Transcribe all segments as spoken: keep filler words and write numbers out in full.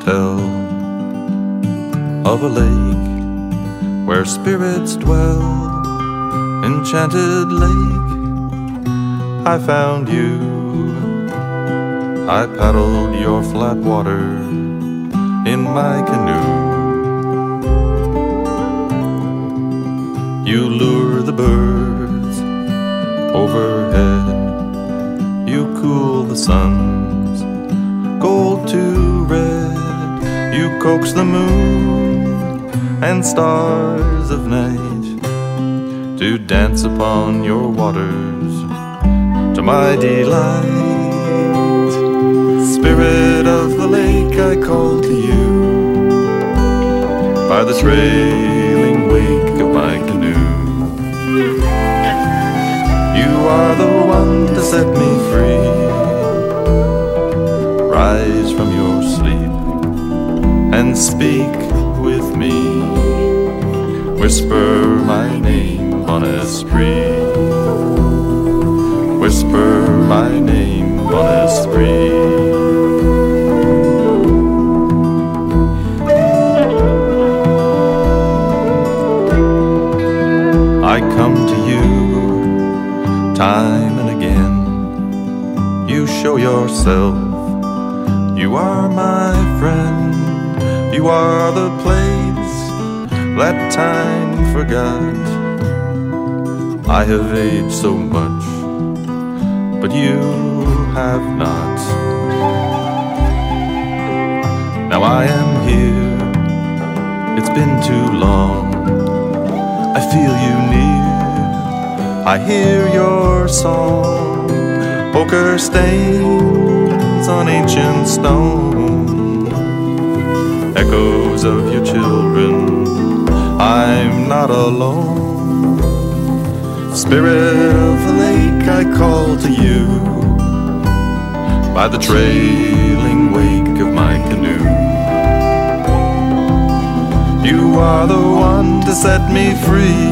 tell of a lake where spirits dwell. Enchanted lake, I found you. I paddled your flat water in my canoe. You lure the birds overhead. You cool the sun's gold to red. You coax the moon and stars of night to dance upon your waters to my delight. Spirit of the lake, I call to you by the trailing wake of my canoe. You are the one to set me free. Rise from your sleep and speak with me. Whisper my name, Bon Esprit. Whisper my name, Bon Esprit. I come to you time and again. You show yourself. You are my friend. You are the place that time forgot. I have aged so much, but you have not. Now I am here. It's been too long. I feel you near. I hear your song. Poker stains on ancient stone. Echoes of your children. I'm not alone. Spirit of the lake, I call to you by the trailing wake of my canoe. You are the one to set me free.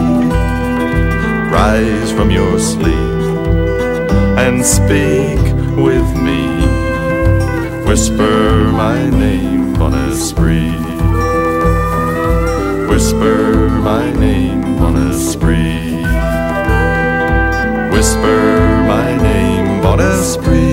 Rise from your sleep and speak with me. Whisper my name, Bon Esprit. Whisper my name, Bon Esprit. Whisper my name, Bon Esprit.